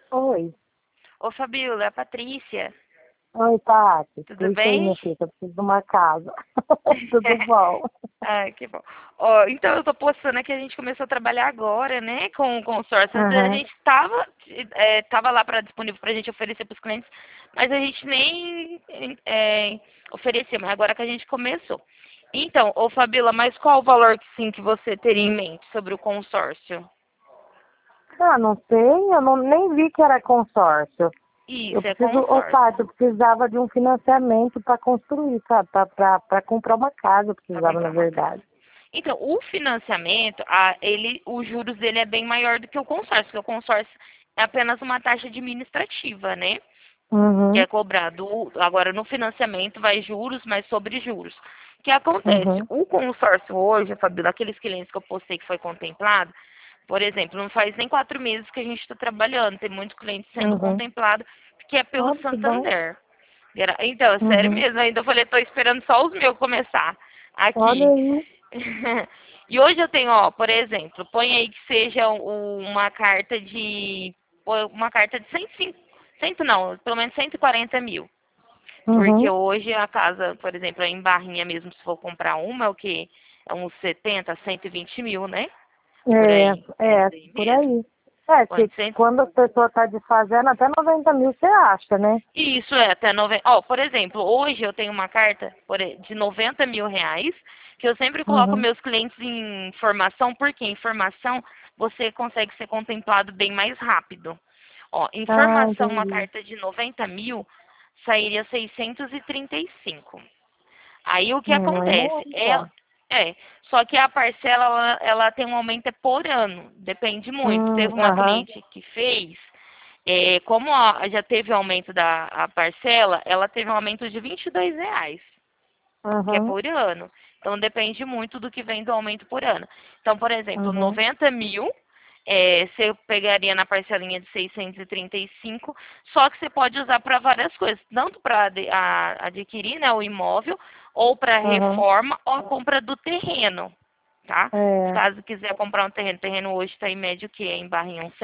Oi. Ô, Fabiola, é a Patrícia. Oi, Tati. Tudo Explica aí, bem? minha filha, que eu preciso de uma casa. Tudo bom? Ai, que bom. Ó, então, eu tô postando que a gente começou a trabalhar agora, né, com o consórcio. Antes a Aham. gente tava lá para disponível pra gente oferecer pros clientes, mas a gente nem oferecia, mas agora que a gente começou. Então, ô Fabiola, mas qual o valor que sim que você teria em mente sobre o consórcio? Ah, não sei, eu nem vi que era consórcio. Eu Isso, é preciso, ô, consórcio. Tati, eu precisava de um financiamento para construir, sabe? Para comprar uma casa, eu Para precisava, na comprar uma casa. verdade. Então, o financiamento, os juros dele é bem maior do que o consórcio, porque o consórcio é apenas uma taxa administrativa, né? Que é Uhum, cobrado. Agora, no financiamento, vai juros, mas sobre juros. O que acontece? uhum, O consórcio hoje, Fabíola, aqueles clientes que eu postei que foi contemplado, por exemplo, não faz nem 4 meses que a gente está trabalhando, tem muitos clientes sendo uhum. contemplados, que é pelo Olha que bom. Santander. Então, é sério Uhum. mesmo, ainda eu falei, tô esperando só os meus começar Olha aqui. aí. E hoje eu tenho, ó, por exemplo, põe aí que seja uma carta de 105, 100 não, pelo menos 140 mil. Porque Uhum. hoje a casa, por exemplo, em Barrinha mesmo, se for comprar uma, é o quê? É uns 70, 120 mil, né? Por aí. É É, isso aí por mesmo. aí. É, que Quando você quando a pessoa está desfazendo, até 90 mil você acha, né? Isso é até 90. Ó, por exemplo, hoje eu tenho uma carta de 90 mil reais, que eu sempre coloco Uhum. meus clientes em formação, porque em formação você consegue ser contemplado bem mais rápido. Ó, em Ah, formação, uma entendi. carta de 90 mil sairia 635. Aí o que Não é acontece? bom, então. Só que a parcela ela tem um aumento é por ano, depende muito. Teve uma Aham, cliente que fez, como já teve aumento da a parcela, ela teve um aumento de R$ 22, que é aham, por ano. Então depende muito do que vem do aumento por ano. Então, por exemplo, aham, 90 mil, você pegaria na parcelinha de 635, só que você pode usar para várias coisas, tanto para adquirir, né, o imóvel, ou para aham. reforma, ou a compra do terreno, tá? Se É, caso quiser comprar um terreno, o terreno hoje está em média o quê? Em Barrinha, uns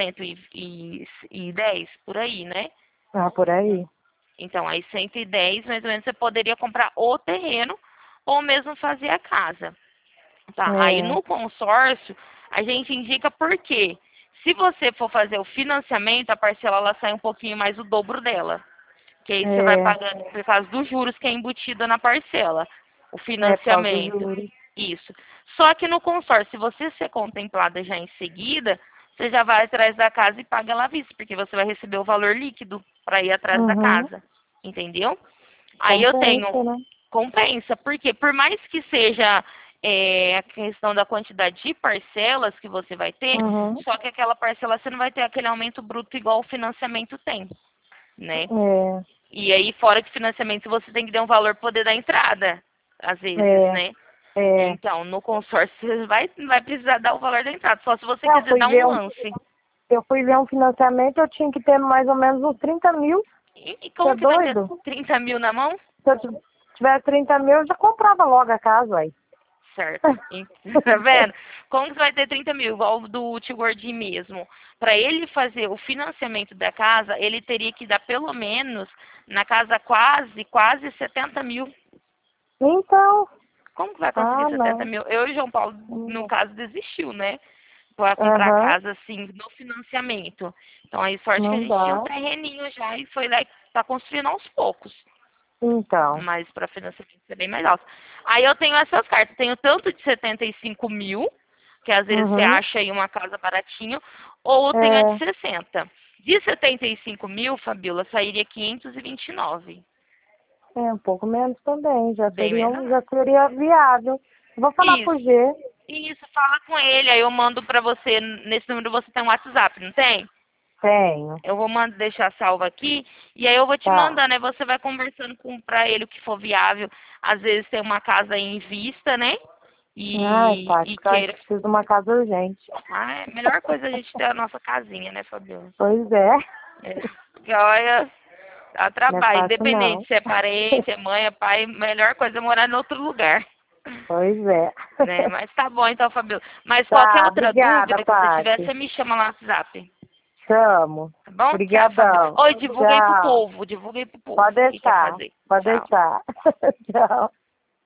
110, por aí, né? por aí. Então, aí 110, mais ou menos, você poderia comprar o terreno ou mesmo fazer a casa. Tá? Aí É, no consórcio, a gente indica por quê. Se você for fazer o financiamento, a parcela ela sai um pouquinho mais o dobro dela. Que aí você vai é, pagando por causa dos juros que é embutido na parcela. O por causa dos financiamento. juros. Isso. Só que no consórcio, se você ser contemplada já em seguida, você já vai atrás da casa e paga ela à vista, porque você vai receber o valor líquido para ir atrás da Uhum. casa. Entendeu? Aí eu tenho Compensa, né? compensa, porque por mais que seja a questão da quantidade de parcelas que você vai ter, Uhum. só que aquela parcela você não vai ter aquele aumento bruto igual o financiamento tem, né? É, E aí, fora que financiamento, você tem que dar um valor para poder dar entrada, às vezes, é, né? é. Então, no consórcio, você vai precisar dar o valor da entrada, só se você Eu quiser fui dar um ver um, lance. eu fui ver um financiamento, eu tinha que ter mais ou menos uns 30 mil. E Você é como que vai ter doido? 30 mil na mão? Se eu tivesse 30 mil, eu já comprava logo a casa, aí. Certo. Tá vendo? Como que você vai ter 30 mil, igual o do tio Gordinho mesmo? Para ele fazer o financiamento da casa, ele teria que dar pelo menos na casa quase 70 mil. Então, Como que vai conseguir ah, 70 não. mil? Eu e o João Paulo, no Hum. caso, desistiu, né? Para comprar a Aham, casa assim, no financiamento. Então, aí, sorte que a não gente tinha um dá. terreninho já e foi lá e tá construindo aos poucos. Então, Mas para financiamento é bem mais alto. Aí eu tenho essas cartas. Tenho tanto de 75 mil, que às vezes você uhum, acha aí uma casa baratinho, ou eu tenho a de é, 60. De 75 mil, Fabiola, sairia 529. um pouco menos também, Bem menor. já seria viável. Vou falar com Isso. o G, Isso, fala com ele. Aí eu mando pra você, nesse número você tem um WhatsApp, não tem? tenho, Eu vou deixar salvo aqui e aí eu vou te tá. mandando, né? Você vai conversando pra ele o que for viável. Às vezes tem uma casa em vista, né? Ai, tá, E porque eu acho queira. que preciso de uma casa urgente. Ah, é a melhor coisa é a gente ter a nossa casinha, né, Fabiola? Pois é, É. Porque olha, dá não é trabalho, fácil independente não. se é parente, é mãe, é pai, a melhor coisa é morar em outro lugar. Pois é. Né? Mas tá bom então, Fabiola. Mas qualquer Tá, outra obrigada, dúvida que você tiver, Paty. você me chama no WhatsApp. Chamo. Tá bom? Obrigadão. Oi, divulguei pro Tchau. povo, divulguei pro povo. Pode O que quer deixar. fazer. Pode Tchau. deixar. Tchau.